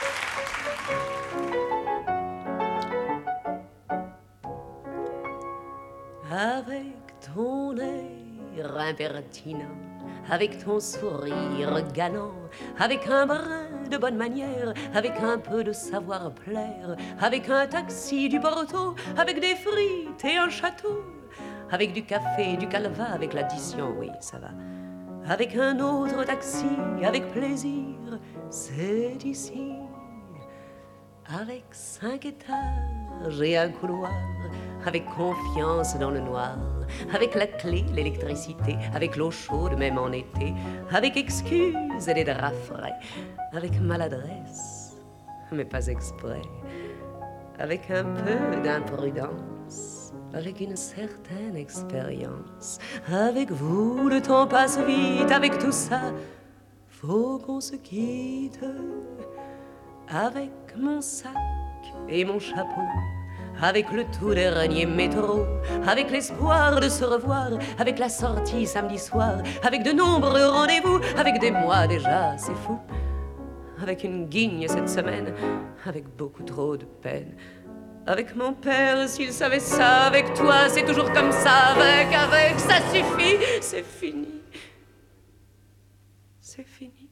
Avec ton air impertinent, avec ton sourire galant, avec un brin de bonne manière, avec un peu de savoir-plaire, avec un taxi du Porto, avec des frites et un château, avec du café, du calva, avec l'addition, oui, ça va. Avec un autre taxi, avec plaisir, c'est ici. Avec 5 étages et un couloir, avec confiance dans le noir, avec la clé, l'électricité, avec l'eau chaude même en été, avec excuses et des draps frais, avec maladresse, mais pas exprès, avec un peu d'imprudence, avec une certaine expérience. Avec vous le temps passe vite, avec tout ça, faut qu'on se quitte. Avec mon sac et mon chapeau, avec le tout dernier métro, avec l'espoir de se revoir, avec la sortie samedi soir, avec de nombreux rendez-vous, avec des mois déjà, c'est fou, avec une guigne cette semaine, avec beaucoup trop de peine, avec mon père s'il savait ça, avec toi c'est toujours comme ça, avec, ça suffit, c'est fini, c'est fini,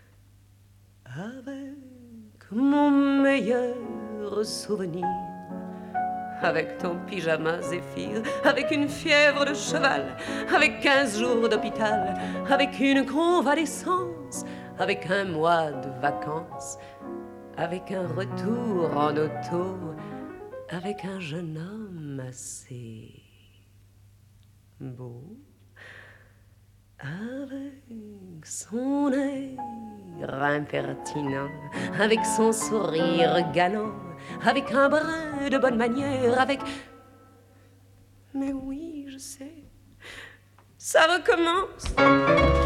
avec mon meilleur souvenir, avec ton pyjama Zéphyr, avec une fièvre de cheval, avec 15 jours d'hôpital, avec une convalescence, avec un mois de vacances, avec un retour en auto, avec un jeune homme assez beau, avec son air impertinent, avec son sourire galant, avec un brin de bonne manière, avec... Mais oui, je sais, ça recommence.